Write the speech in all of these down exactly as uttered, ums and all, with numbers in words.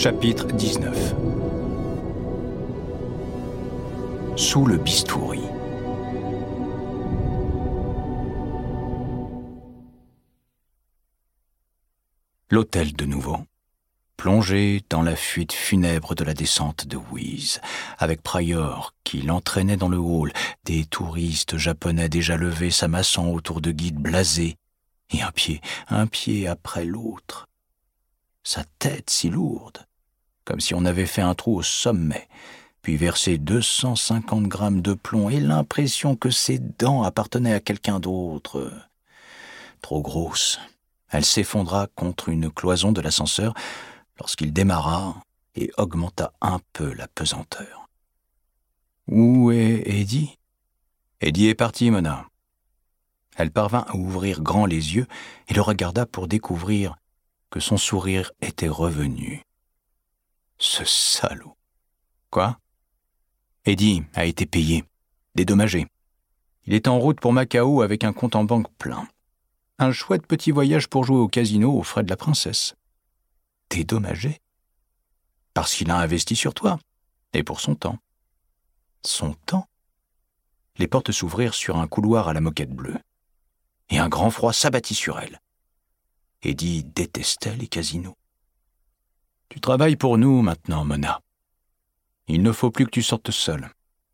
Chapitre dix-neuf. Sous le bistouri. L'hôtel de nouveau, plongé dans la fuite funèbre de la descente de Wheeze, avec Pryor qui l'entraînait dans le hall, des touristes japonais déjà levés s'amassant autour de guides blasés, et un pied, un pied après l'autre. Sa tête si lourde, comme si on avait fait un trou au sommet, puis versé deux cent cinquante grammes de plomb, et l'impression que ses dents appartenaient à quelqu'un d'autre. Trop grosse. Elle s'effondra contre une cloison de l'ascenseur lorsqu'il démarra et augmenta un peu la pesanteur. « Où est Eddie ?»« Eddie est parti, Mona. » Elle parvint à ouvrir grand les yeux et le regarda pour découvrir que son sourire était revenu. Ce salaud. Quoi? Eddie a été payé, dédommagé. Il est en route pour Macao avec un compte en banque plein. Un chouette petit voyage pour jouer au casino aux frais de la princesse. Dédommagé? Parce qu'il a investi sur toi, et pour son temps. Son temps? Les portes s'ouvrirent sur un couloir à la moquette bleue, et un grand froid s'abattit sur elle. Eddie détestait les casinos. « Tu travailles pour nous maintenant, Mona. Il ne faut plus que tu sortes seule. »«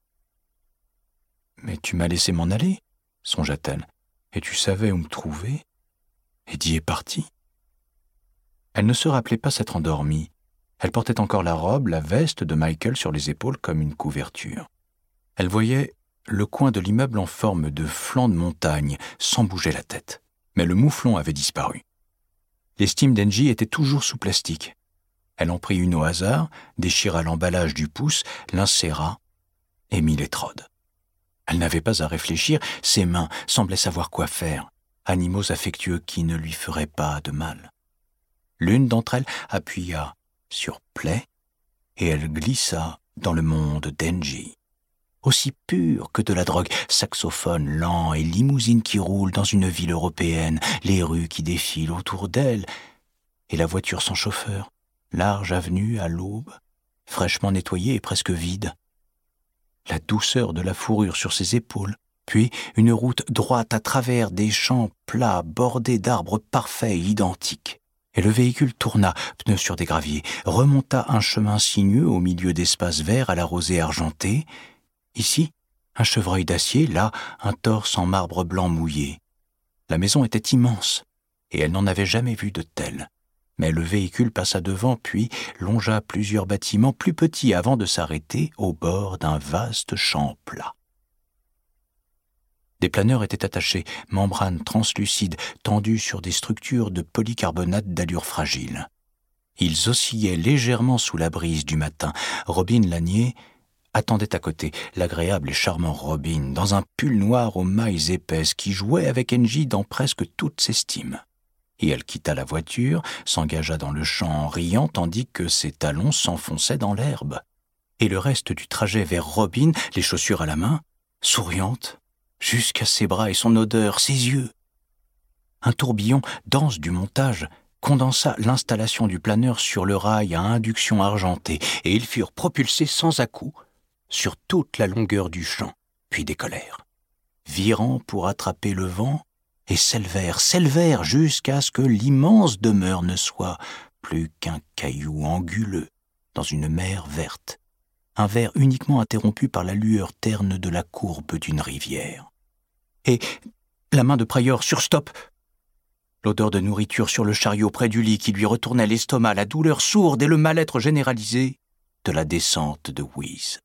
Mais tu m'as laissé m'en aller, songea-t-elle, et tu savais où me trouver. Eddie est parti. » Elle ne se rappelait pas s'être endormie. Elle portait encore la robe, la veste de Michael sur les épaules comme une couverture. Elle voyait le coin de l'immeuble en forme de flanc de montagne, sans bouger la tête. Mais le mouflon avait disparu. Les steams d'Engie étaient toujours sous plastique. Elle en prit une au hasard, déchira l'emballage du pouce, l'inséra et mit l'étrode. Elle n'avait pas à réfléchir, ses mains semblaient savoir quoi faire, animaux affectueux qui ne lui feraient pas de mal. L'une d'entre elles appuya sur « Play » et elle glissa dans le monde d'Engie. Aussi pur que de la drogue, saxophone lent et limousine qui roule dans une ville européenne, les rues qui défilent autour d'elle, et la voiture sans chauffeur, large avenue à l'aube, fraîchement nettoyée et presque vide. La douceur de la fourrure sur ses épaules, puis une route droite à travers des champs plats bordés d'arbres parfaits et identiques. Et le véhicule tourna, pneus sur des graviers, remonta un chemin sinueux au milieu d'espaces verts à la rosée argentée. Ici, un chevreuil d'acier, là, un torse en marbre blanc mouillé. La maison était immense, et elle n'en avait jamais vu de telle. Mais le véhicule passa devant, puis longea plusieurs bâtiments plus petits avant de s'arrêter au bord d'un vaste champ plat. Des planeurs étaient attachés, membranes translucides, tendues sur des structures de polycarbonate d'allure fragile. Ils oscillaient légèrement sous la brise du matin. Robin Lanier attendait à côté, l'agréable et charmant Robin, dans un pull noir aux mailles épaisses qui jouait avec Engie dans presque toute ses stimes. Et elle quitta la voiture, s'engagea dans le champ en riant tandis que ses talons s'enfonçaient dans l'herbe. Et le reste du trajet vers Robin, les chaussures à la main, souriante, jusqu'à ses bras et son odeur, ses yeux. Un tourbillon dense du montage condensa l'installation du planeur sur le rail à induction argentée, et ils furent propulsés sans à-coups sur toute la longueur du champ, puis décollèrent, virant pour attraper le vent, et s'élevèrent, s'élevèrent jusqu'à ce que l'immense demeure ne soit plus qu'un caillou anguleux dans une mer verte, un vert uniquement interrompu par la lueur terne de la courbe d'une rivière. Et la main de Pryor sur stop. L'odeur de nourriture sur le chariot près du lit qui lui retournait l'estomac, la douleur sourde et le mal-être généralisé de la descente de Wheeze.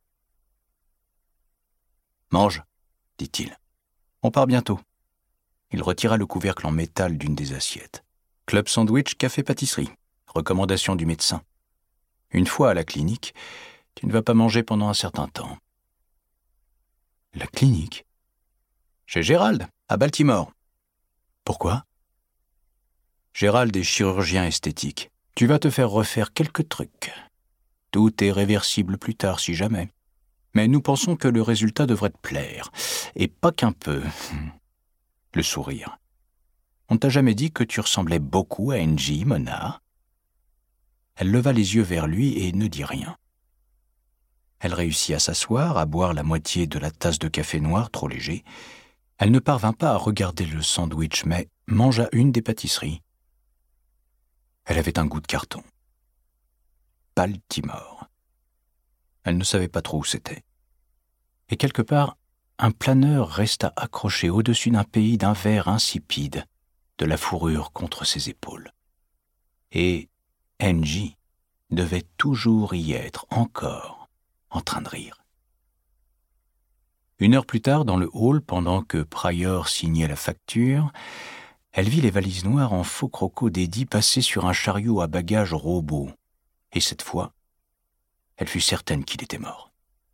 « Mange, dit-il. On part bientôt. » Il retira le couvercle en métal d'une des assiettes. « Club sandwich, café-pâtisserie. Recommandation du médecin. Une fois à la clinique, tu ne vas pas manger pendant un certain temps. » La clinique? Chez Gérald, à Baltimore. Pourquoi? Gérald est chirurgien esthétique. Tu vas te faire refaire quelques trucs. Tout est réversible plus tard, si jamais. Mais nous pensons que le résultat devrait te plaire. Et pas qu'un peu. Le sourire. On t'a jamais dit que tu ressemblais beaucoup à Engie, Mona? Elle leva les yeux vers lui et ne dit rien. Elle réussit à s'asseoir, à boire la moitié de la tasse de café noir trop léger. Elle ne parvint pas à regarder le sandwich, mais mangea une des pâtisseries. Elle avait un goût de carton. Baltimore. Elle ne savait pas trop où c'était. Et quelque part, un planeur resta accroché au-dessus d'un pays d'un vert insipide, de la fourrure contre ses épaules. Et Angie devait toujours y être, encore, en train de rire. Une heure plus tard, dans le hall, pendant que Pryor signait la facture, elle vit les valises noires en faux croco d'Eddie passer sur un chariot à bagages robot. Et cette fois, elle fut certaine qu'il était mort.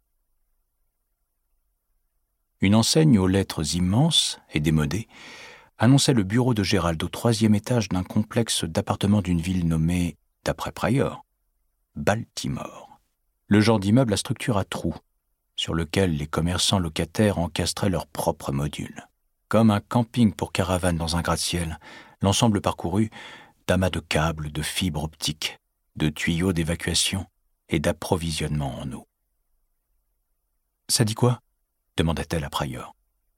Une enseigne aux lettres immenses et démodées annonçait le bureau de Gérald au troisième étage d'un complexe d'appartements d'une ville nommée, d'après Pryor, Baltimore. Le genre d'immeuble à structure à trous, sur lequel les commerçants locataires encastraient leurs propres modules. Comme un camping pour caravane dans un gratte-ciel, l'ensemble parcouru d'amas de câbles, de fibres optiques, de tuyaux d'évacuation et d'approvisionnement en eau. « Ça dit quoi ?» demanda-t-elle à Pryor.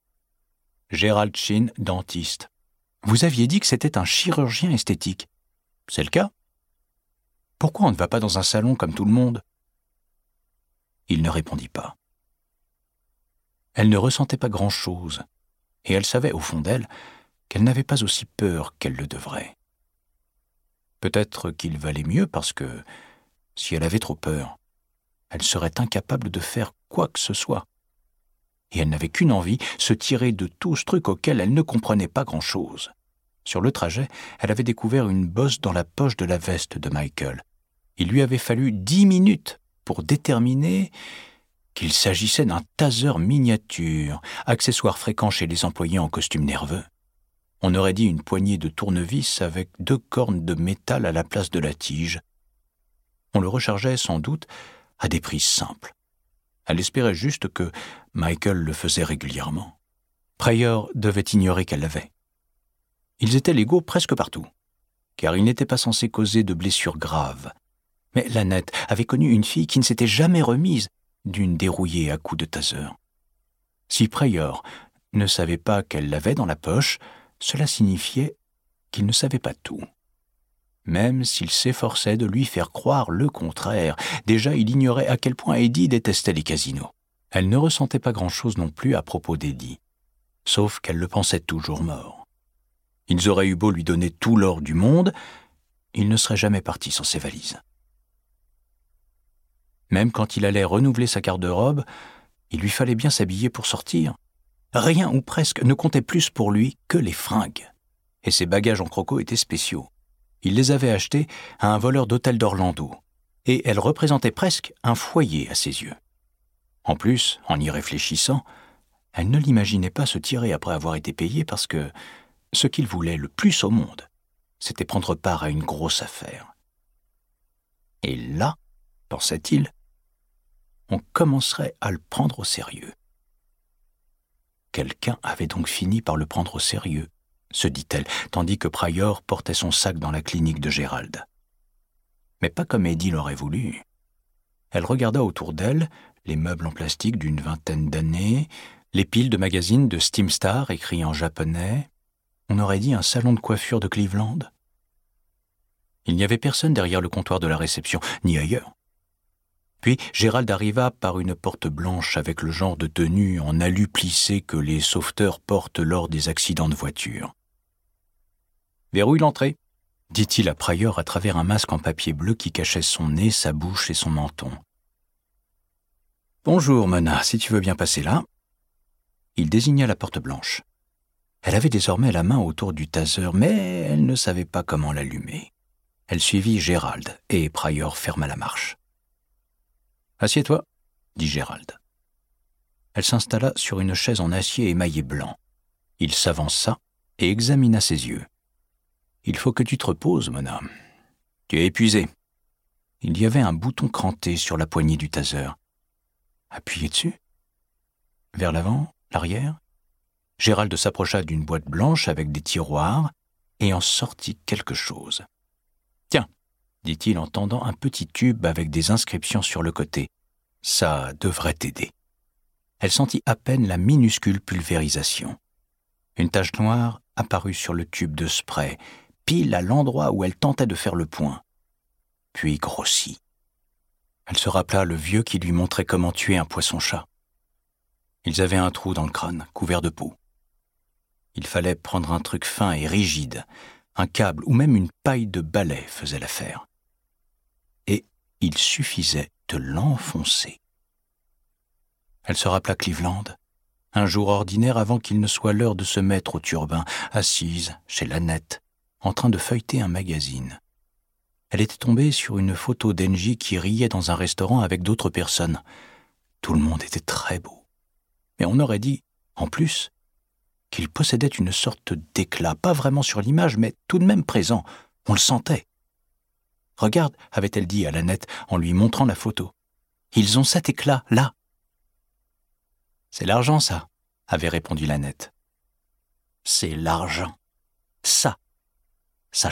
« Gérald Chin, dentiste. Vous aviez dit que c'était un chirurgien esthétique. C'est le cas ? Pourquoi on ne va pas dans un salon comme tout le monde ?» Il ne répondit pas. Elle ne ressentait pas grand-chose, et elle savait au fond d'elle qu'elle n'avait pas aussi peur qu'elle le devrait. Peut-être qu'il valait mieux parce que, si elle avait trop peur, elle serait incapable de faire quoi que ce soit. Et elle n'avait qu'une envie, se tirer de tout ce truc auquel elle ne comprenait pas grand-chose. Sur le trajet, elle avait découvert une bosse dans la poche de la veste de Michael. Il lui avait fallu dix minutes pour déterminer qu'il s'agissait d'un taser miniature, accessoire fréquent chez les employés en costume nerveux. On aurait dit une poignée de tournevis avec deux cornes de métal à la place de la tige. On le rechargeait sans doute à des prises simples. Elle espérait juste que Michael le faisait régulièrement. Pryor devait ignorer qu'elle l'avait. Ils étaient légaux presque partout, car ils n'étaient pas censés causer de blessures graves. Mais Lannette avait connu une fille qui ne s'était jamais remise d'une dérouillée à coups de taser. Si Pryor ne savait pas qu'elle l'avait dans la poche, cela signifiait qu'il ne savait pas tout. Même s'il s'efforçait de lui faire croire le contraire, déjà il ignorait à quel point Eddie détestait les casinos. Elle ne ressentait pas grand-chose non plus à propos d'Eddie, sauf qu'elle le pensait toujours mort. Ils auraient eu beau lui donner tout l'or du monde, il ne serait jamais parti sans ses valises. Même quand il allait renouveler sa garde-robe, il lui fallait bien s'habiller pour sortir. Rien ou presque ne comptait plus pour lui que les fringues. Et ses bagages en croco étaient spéciaux. Il les avait achetés à un voleur d'hôtel d'Orlando, et elles représentaient presque un foyer à ses yeux. En plus, en y réfléchissant, elle ne l'imaginait pas se tirer après avoir été payée parce que ce qu'il voulait le plus au monde, c'était prendre part à une grosse affaire. Et là, pensait-il, on commencerait à le prendre au sérieux. Quelqu'un avait donc fini par le prendre au sérieux, se dit-elle, tandis que Pryor portait son sac dans la clinique de Gérald. Mais pas comme Eddie l'aurait voulu. Elle regarda autour d'elle les meubles en plastique d'une vingtaine d'années, les piles de magazines de Steamstar écrits en japonais. On aurait dit un salon de coiffure de Cleveland. Il n'y avait personne derrière le comptoir de la réception, ni ailleurs. Puis Gérald arriva par une porte blanche avec le genre de tenue en alu plissé que les sauveteurs portent lors des accidents de voiture. « Verrouille l'entrée », dit-il à Pryor à travers un masque en papier bleu qui cachait son nez, sa bouche et son menton. « Bonjour, Mona, si tu veux bien passer là. » Il désigna la porte blanche. Elle avait désormais la main autour du taser, mais elle ne savait pas comment l'allumer. Elle suivit Gérald et Pryor ferma la marche. « Assieds-toi, » dit Gérald. Elle s'installa sur une chaise en acier émaillé blanc. Il s'avança et examina ses yeux. « Il faut que tu te reposes, Mona. Tu es épuisée. » Il y avait un bouton cranté sur la poignée du taser. Appuyez dessus. Vers l'avant, l'arrière. Gérald s'approcha d'une boîte blanche avec des tiroirs et en sortit quelque chose. « Tiens, dit-il en tendant un petit tube avec des inscriptions sur le côté. « Ça devrait t'aider. » Elle sentit à peine la minuscule pulvérisation. Une tache noire apparut sur le tube de spray, pile à l'endroit où elle tentait de faire le point, puis grossit. Elle se rappela le vieux qui lui montrait comment tuer un poisson-chat. Ils avaient un trou dans le crâne, couvert de peau. Il fallait prendre un truc fin et rigide, un câble ou même une paille de balai faisait l'affaire. Et il suffisait de l'enfoncer. Elle se rappela Cleveland, un jour ordinaire avant qu'il ne soit l'heure de se mettre au turbin, assise chez Lannette, en train de feuilleter un magazine. Elle était tombée sur une photo d'Engie qui riait dans un restaurant avec d'autres personnes. Tout le monde était très beau. Mais on aurait dit, en plus, qu'il possédait une sorte d'éclat, pas vraiment sur l'image, mais tout de même présent. On le sentait. « Regarde », avait-elle dit à Lannette en lui montrant la photo. « Ils ont cet éclat, là. » « C'est l'argent, ça », avait répondu Lannette. « C'est l'argent. Ça, ça change tout. »